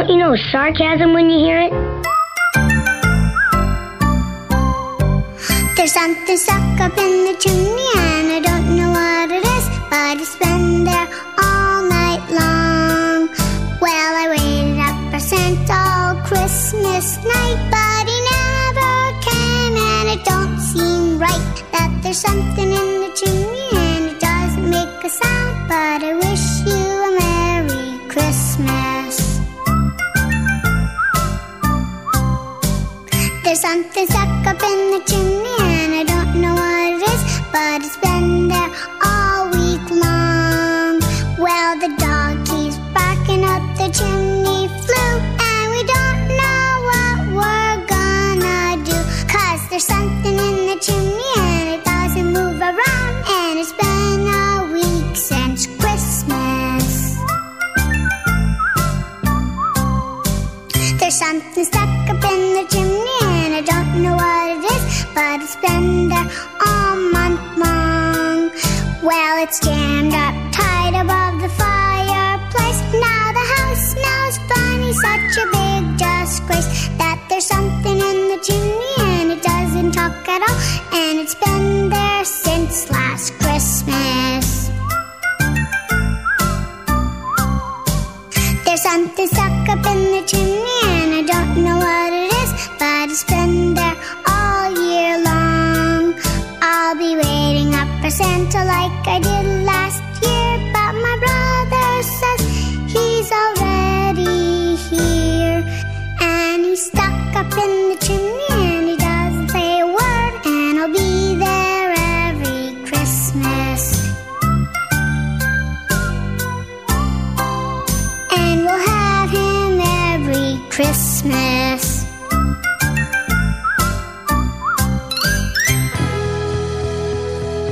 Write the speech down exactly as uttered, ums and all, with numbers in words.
Don't you know sarcasm when you hear it? There's something stuck up in the chimney and I don't know what it is, but it's been there all night long. Well, I waited up for Santa all Christmas night, but he never came, and it don't seem right that there's something in the chimney and it doesn't make a sound. But I wish you a Merry Christmas. There's something stuck up in the chimney and I don't know what it is, but it's been there all week long. Well, the dog keeps barking up the chimney flue, and we don't know what we're gonna do, 'cause there's something in the chimney and it doesn't move around, and it's been a week since Christmas. There's something stuck up in the chimney and I don't know what it is, but it's been there all month long. Well, it's jammed up tight above the fireplace. Now the house smells funny, such a big disgrace that there's something in the chimney and it doesn't talk at all, and it's been there since last Christmas. There's something stuck up in the chimney and I don't know what it is, but it's been there all year long. I'll be waiting up for Santa like I did last year, but my brother says he's already here, and he's stuck up in the chimney and he doesn't say a word, and I'll be there every Christmas. And we'll have him every Christmas.